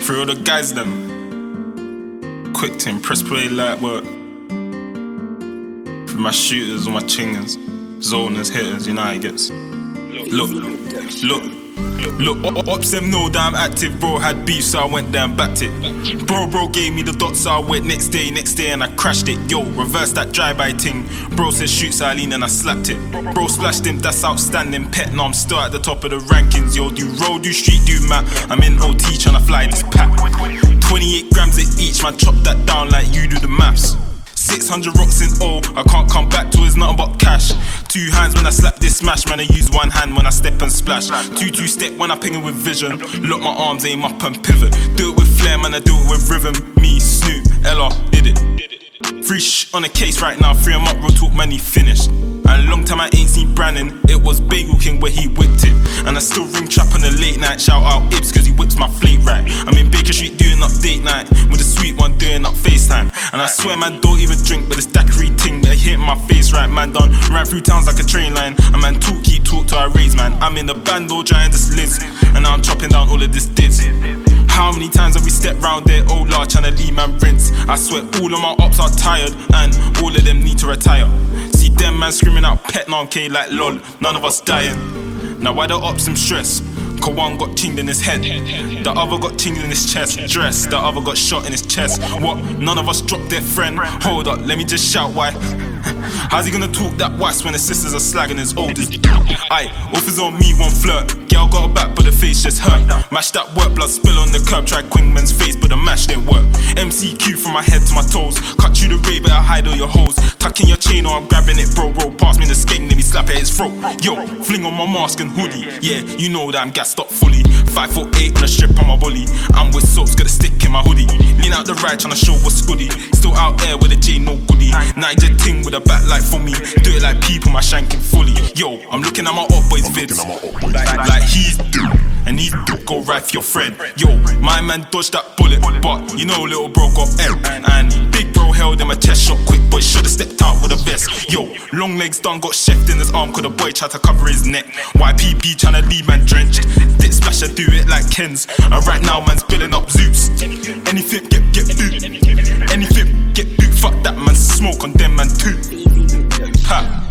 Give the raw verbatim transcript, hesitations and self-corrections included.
For all the guys them, quick to impress play light work. For my shooters or my chingers, zoners, hitters, you know how it gets. Look, look, look, ops them know that I'm active, bro. Had beef, so I went there and backed it. Bro, bro gave me the dots, so I went next day, next day, and I crashed it. Yo, reverse that drive-by ting. Bro said shoot, so I leaned and I slapped it. Bro splashed him, that's outstanding. Pet, now I'm still at the top of the rankings. Yo, do road, do street, do map. I'm in O T tryna fly this pack. twenty-eight grams at each, man, chop that down like you do the maths. six hundred rocks in O, I can't come back to it's nothing but cash. Two hands when I slap this smash, man, I use one hand when I step and splash. Two two step when I ping it with vision. Lock my arms, aim up and pivot. Do it with flair, man, I do it with rhythm. Me, Snoop, Ella, did it. Free shh on the case right now, free him up, real talk, man, he finished. And a long time I ain't seen Brannon, it was Bagel King where he whipped it. And I still ring trap on the late night, shout out Ibs cause he whips my fleet right. I'm in Baker Street doing up date night, with a sweet one doing up FaceTime. And I swear man don't even drink, but this daiquiri ting that hit my face right, man done. Ran through towns like a train line, and man talk, keep talk to I raise man. I'm in the bando trying this list, and now I'm chopping down all of this dids. How many times have we stepped round there, old large trying to leave man rinse? I swear all of my ops are tired, and all of them need to retire. See them man screaming out pet now K like lol, none of us dying. Now why the ops them stress? Cause one got chinged in his head, the other got chinged in his chest. Dress, the other got shot in his chest. What? None of us dropped their friend. Hold up, let me just shout why. How's he gonna talk that wax when his sisters are slagging his oldest? Aye, offers on me, one flirt. Girl got her back but the face just hurt. Mash that work, blood spill on the curb. Try Quingman's face but the mash didn't work. M C Q from my head to my toes. Cut you the ray, better hide all your hoes. Tuck in your chain or I'm grabbing it, bro. Roll past me in the skate, let me slap at his throat. Yo, fling on my mask and hoodie. Yeah, you know that I'm gassed up fully. Five foot eight on a strip on my bully. I'm with soaps, got a stick in my hoodie. Lean out the ride, tryna show what's goody. Still out there with a J, no goodie. Niger ting with a back like for me. Do it like people, my shanking fully. Yo, I'm looking at my old boys vids. Like, like he's do, and he's do, go right for your friend. Yo, my man dodged that bullet, but you know little bro got L. And big bro held him a chest shot quick, boy should've stepped out with a vest. Yo, long legs done got chefed in his arm, cause the boy tried to cover his neck. Y P P tryna leave man drenched. Dit splasher do it like Ken's. And right now man's building up Zoops. Anything get get boot. Anything get boot. Fuck that man, smoke on them man too. Ha.